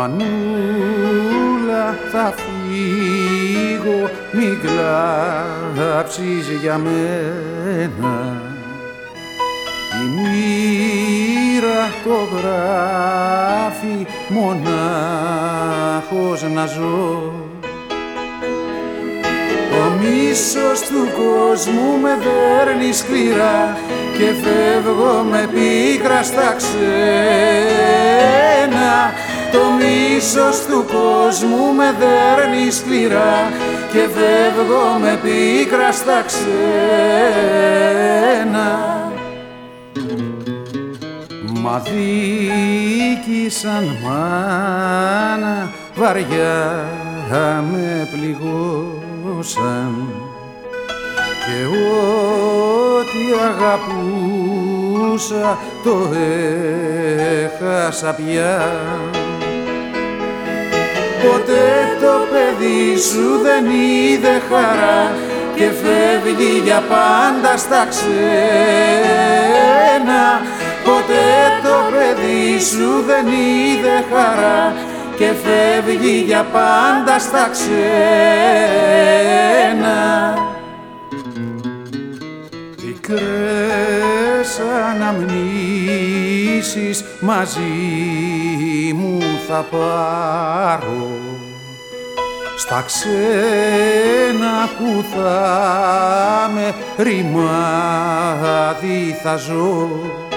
Μανούλα, θα φύγω, μην κλάψεις για μένα. Η μοίρα το γράφει, μονάχος να ζω. Ο μίσος του κόσμου με δέρνει σκληρά και φεύγω με πίκρα στα ξένα. Το μίσος του κόσμου με δέρνει σκληρά και φεύγω με πίκρα στα ξένα. Μα δίκησαν μάνα, βαριά με πληγώσαν και ό,τι αγαπούσα το έχασα πια. Ποτέ το παιδί σου δεν είδε χαρά και φεύγει για πάντα στα ξένα. Ποτέ το παιδί σου δεν είδε χαρά και φεύγει για πάντα στα ξένα. Πικρές αναμνήσεις μαζί μου θα πάρω, στα ξένα που θα με ρημάδι θα ζω.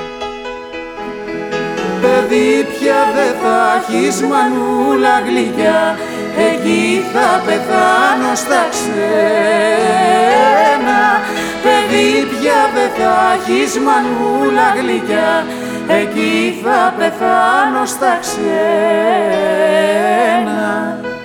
Παιδί πια δεν θα έχεις μανούλα γλυκιά, εκεί θα πεθάνω στα ξένα. Παιδί πια δεν θα έχεις μανούλα γλυκιά, εκεί θα πεθάνω στα ξένα.